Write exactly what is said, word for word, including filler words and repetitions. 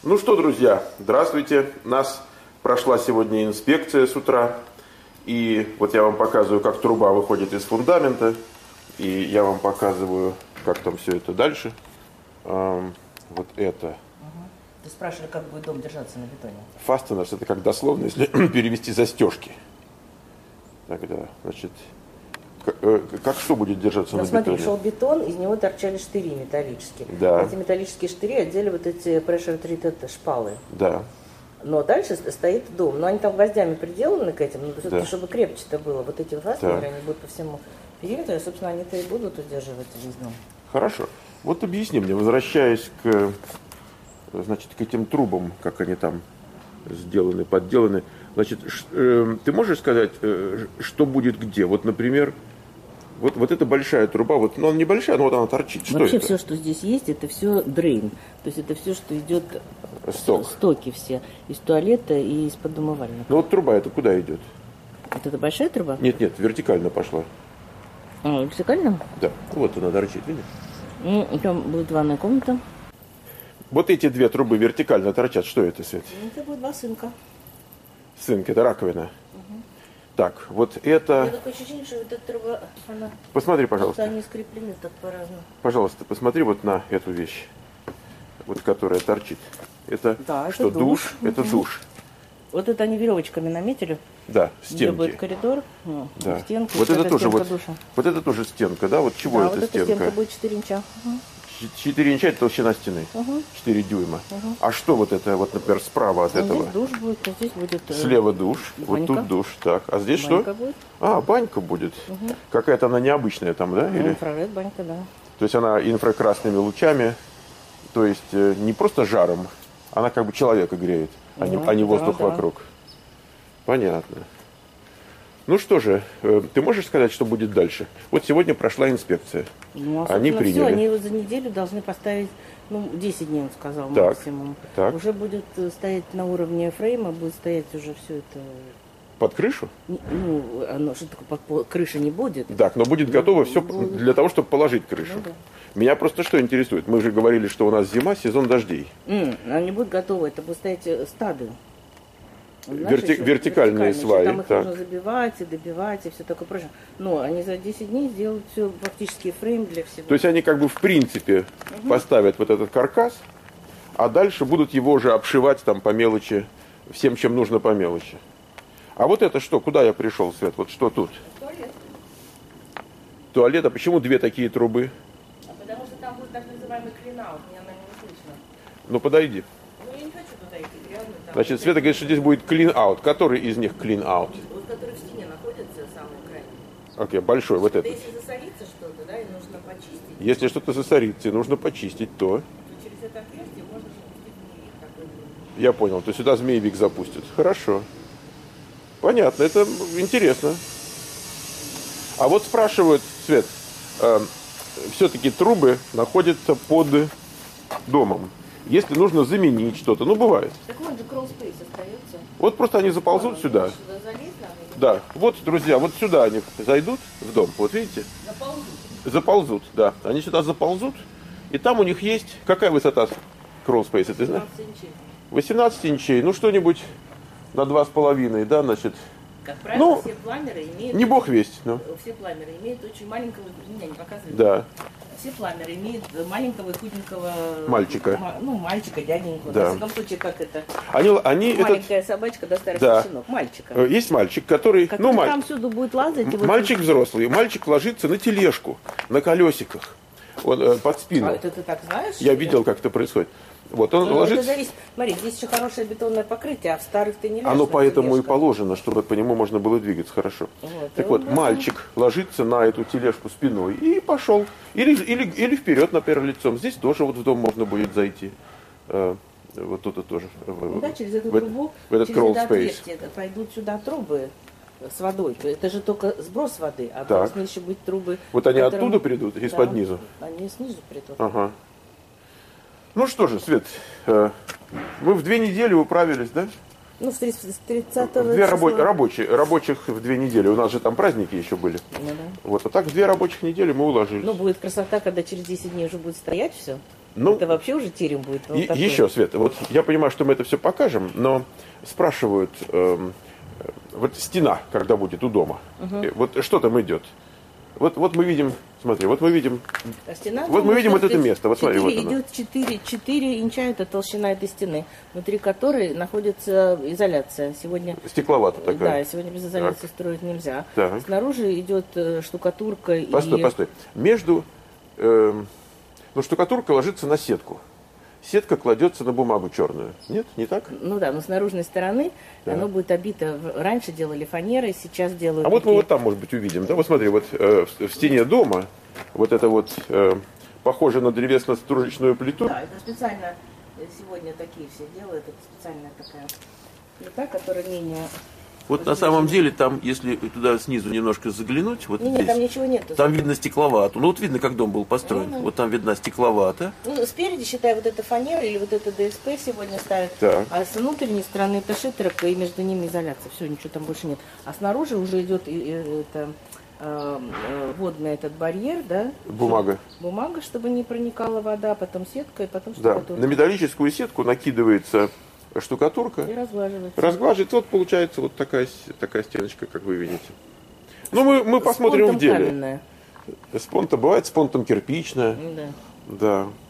Ну что, друзья, здравствуйте. У нас прошла сегодня инспекция с утра. И вот я вам показываю, как труба выходит из фундамента. И я вам показываю, как там все это дальше. Эм, вот это. Угу. Ты спрашивали, как будет дом держаться на бетоне? Fasteners — это как дословно, если перевести застежки. Тогда, значит, как, э, как что будет держаться ну, на смотри, бетоне? шел бетон, из него торчали штыри металлические. Да. Эти металлические штыри одели вот эти pressure treated шпалы. Да. Но дальше стоит дом. Но они там гвоздями приделаны к этим, но все-таки, Да. чтобы крепче-то было. Вот эти фастеры, они будут по всему периметру, и, собственно, они-то и будут удерживать весь дом. Хорошо. Вот объясни мне, возвращаясь к, значит, к этим трубам, как они там сделаны, подделаны. Значит, ш, э, ты можешь сказать, э, что будет где? Вот, например, вот, вот эта большая труба, вот, ну, она небольшая, но вот она торчит. Что Вообще это? все, что здесь есть, это все дрейн. То есть это все, что идет, Сток. стоки все, из туалета и из-под умывальника. Ну вот труба эта куда идет? Вот это большая труба? Нет, нет, вертикально пошла. А, вертикально? Да, вот она торчит, видишь? Ну, там будет ванная комната. Вот эти две трубы вертикально торчат. Что это, Свет? Это будет бассейнка. Сынка, это раковина. Угу. Так, вот это... У меня такое ощущение, что вот эта труба, она... Посмотри, пожалуйста. Они скреплены так по-разному. Пожалуйста, посмотри вот на эту вещь, вот которая торчит. Это да, что, это душ? душ? Это угу. душ. Вот это они веревочками наметили. Да, Где стенки. будет коридор, ну, Да. стенка. Вот это тоже вот, душа. вот это тоже стенка, да? Вот чего да, это вот эта стенка? стенка будет четыре инча. Угу. четыре инча — это толщина стены. Угу. четыре дюйма. Угу. А что вот это, вот, например, справа от вот этого? Здесь душ будет, а здесь будет... Слева душ, банька. вот тут душ. Так, а здесь банька что? Будет. А, банька будет. Угу. Какая-то она необычная там, да? Ну, Или... инфраред банька, да. То есть она инфракрасными лучами, то есть э, не просто жаром, она как бы человека греет, а, да, не, а не воздух да, вокруг. Да. Понятно. Ну что же, э, ты можешь сказать, что будет дальше? Вот сегодня прошла инспекция. Ну, а, они приняли. Все, они его за неделю должны поставить, ну, десять дней, он сказал, так, максимум. Так. Уже будет стоять на уровне фрейма, будет стоять уже все это... Под крышу? Ну, оно что такое, под крыши не будет. Так, но будет готово все будет. Для того, чтобы положить крышу. Ну, да. Меня просто что интересует? Мы же говорили, что у нас зима, сезон дождей. Mm, оно не будет готово, это будут стоять стады. Знаешь, Верти- вертикальные сваи. Там их так. нужно забивать и добивать и все такое прочее. Но они за десять дней сделают все, фактически фрейм для всего. То есть они как бы в принципе угу. поставят вот этот каркас, а дальше будут его уже обшивать там по мелочи, всем, чем нужно по мелочи. А вот это что? Куда я пришел, Свет? Вот что тут? Туалет. Туалет. А почему две такие трубы? А потому что там будет так называемый клин-аут, меня она не слышно. Ну подойди. Ну я не хочу туда идти, реально. Там Значит, Света говорит, что здесь будет clean-out. Который из них clean-out? Вот который в стене находится, самый крайний. Окей, okay, большой, вот этот. Если засорится что-то, да, и нужно почистить. Если что-то засорится и нужно почистить, то... то через это отверстие можно запустить змеевик такой. Я понял, то сюда змеевик запустят. Хорошо. Понятно, это интересно. А вот спрашивают, Свет, э, все-таки трубы находятся под домом. Если нужно заменить что-то, ну бывает. Так вон же crawl-space остается. Вот просто они заползут а, сюда. Сюда залезть надо? Да, вот, друзья, вот сюда они зайдут в дом, вот видите? Заползут. Заползут, да. Они сюда заползут, и там у них есть... Какая высота crawl-space, ты знаешь? восемнадцать инчей. восемнадцать инчей, ну что-нибудь на два с половиной, да, значит... Как правило, ну, все пламеры имеют... Не бог весть, но... Все пламеры имеют очень маленького... Меня не показывают. Да. Все пламеры имеют маленького худенького... Мальчика. Ну, мальчика, дяденького. Да. В всяком случае, как это... Они, они Маленькая этот... собачка, да, старый да. щенок. Мальчика. Есть мальчик, который... который ну, маль... там всюду будет лазать. И мальчик вот... взрослый. Мальчик ложится на тележку, на колесиках. Он э, под спину. А это ты так знаешь? Я видел, как это происходит. Вот он ну, ложится... Это зависит. Смотри, здесь еще хорошее бетонное покрытие, а в старых ты не ляжешь. Оно поэтому тележку. и положено, чтобы по нему можно было двигаться хорошо. Вот, так вот, мальчик ложится на эту тележку спиной и пошел. Или, или, или вперед, например, лицом. Здесь тоже вот в дом можно будет зайти. Э, вот тут тоже. Ну, да, через эту в, трубу, в этот через это crawl space. пойдут сюда трубы с водой. Это же только сброс воды, а так. должны еще быть трубы. Вот они которым... оттуда придут, из-под да, низу? Они снизу придут. Ага. Ну что же, Свет, э, мы в две недели управились, да? Ну, с тридцатого Две числа. рабо- рабочие, рабочих в две недели. У нас же там праздники еще были. Ну, да. Вот, а так в две рабочих недели мы уложились. Ну, будет красота, когда через десять дней уже будет стоять все. Ну, это вообще уже терем будет. Вот и, такой. еще, Света, вот я понимаю, что мы это все покажем, но спрашивают, эм, вот стена, когда будет у дома, угу. вот что там идет? Вот, вот мы видим, смотри, вот мы видим, а стена, вот мы видим вот это место, вот смотри, вот оно. Идет четыре, четыре инча, это толщина этой стены, внутри которой находится изоляция. Сегодня стекловато такая. Да, сегодня без изоляции так. строить нельзя. Так. Снаружи идет штукатурка. Постой, и... постой. Между, э, ну штукатурка ложится на сетку. Сетка кладется на бумагу черную. Нет, не так? Ну да, но с наружной стороны да. оно будет обито. Раньше делали фанерой, сейчас делают. А вот такие... мы вот там, может быть, увидим. Да, вот смотри, вот э, в, в стене дома вот это вот э, похоже на древесно-стружечную плиту. Да, это специально сегодня такие все делают. Это специальная такая плита, которая менее. Вот на самом деле там, если туда снизу немножко заглянуть, вот не, здесь, нет, там ничего нет. Там видно стекловату. Ну вот видно, как дом был построен. Ну, вот там видна стекловата. Ну, спереди, считай, вот эта фанера или вот это ДСП сегодня ставят. Так. А с внутренней стороны это шитерка и между ними изоляция. Все, ничего там больше нет. А снаружи уже идет и, и, это, э, э, водный этот барьер, да? Бумага. Бумага, чтобы не проникала вода, потом сетка и потом да. штукатурка. На металлическую сетку накидывается штукатурка. И разглаживается. Разглаживается. Вот получается вот такая, такая стеночка, как вы видите. Ну, мы, мы посмотрим в деле. Каменная. Спонта бывает, спонтом кирпичная. Да. Да.